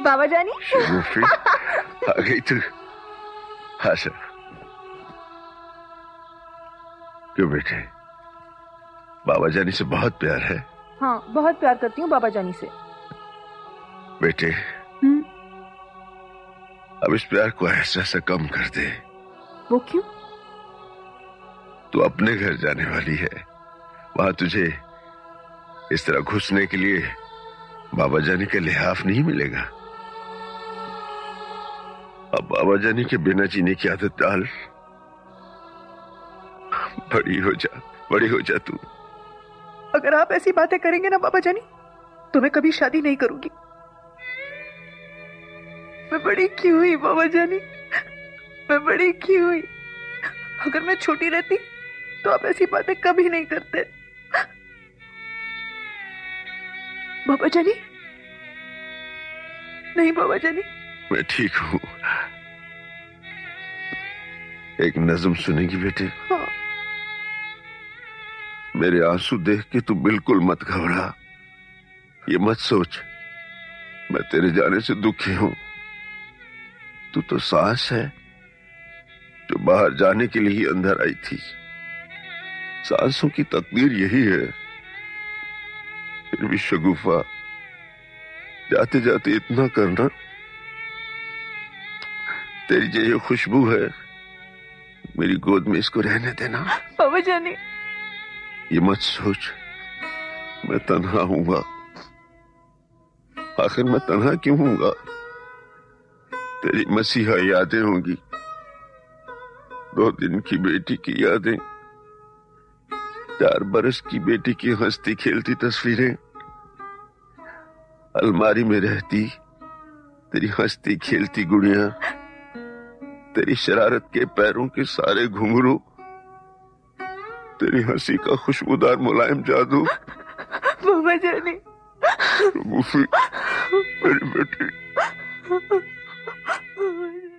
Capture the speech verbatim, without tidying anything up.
बाबा जानी शगुफी आ गई तू। आशा क्यों बेटे, बाबा जानी से बहुत प्यार है? हाँ, बहुत प्यार करती हूँ बाबा जानी से। बेटे हम्म, अब इस प्यार को ऐसा सा कम कर दे। वो क्यों? तू अपने घर जाने वाली है, वहां तुझे इस तरह घुसने के लिए बाबा जानी का लिहाफ नहीं मिलेगा। अब बाबा जानी के बिना जीने की आदत डाल। बड़ी हो जा, बड़ी हो जा तू। अगर आप ऐसी बातें करेंगे ना बाबा जानी, तो मैं कभी शादी नहीं करूंगी। मैं बड़ी क्यों हुई बाबा जानी, मैं बड़ी क्यों हुई? अगर मैं छोटी रहती तो आप ऐसी बातें कभी नहीं करते। बाबा जानी, नहीं बाबा जानी। मैं ठीक हूं। एक नज़्म सुनेगी बेटे? हाँ। मेरे आंसू देख के तू बिल्कुल मत घबरा। ये मत सोच मैं तेरे जाने से दुखी हूं। तू तो सांस है जो बाहर जाने के लिए ही अंदर आई थी। सांसों की तकदीर यही है। फिर भी शगुफा, जाते जाते इतना करना, तेरी जो ये खुशबू है मेरी गोद में, इसको रहने देना। बाबा जानी, ये मत सोच मैं तन्हा हूंगा। आखिर मैं तन्हा क्यों हूंगा? तेरी मसीहा यादें होंगी, दो दिन की बेटी की यादें, चार बरस की बेटी की हंसती खेलती तस्वीरें। अलमारी में रहती तेरी हंसती खेलती गुड़िया, तेरी शरारत के पैरों के सारे घुंघरू, तेरी हंसी का खुशबूदार मुलायम जादू। बाबा जानी, मेरी बेटी।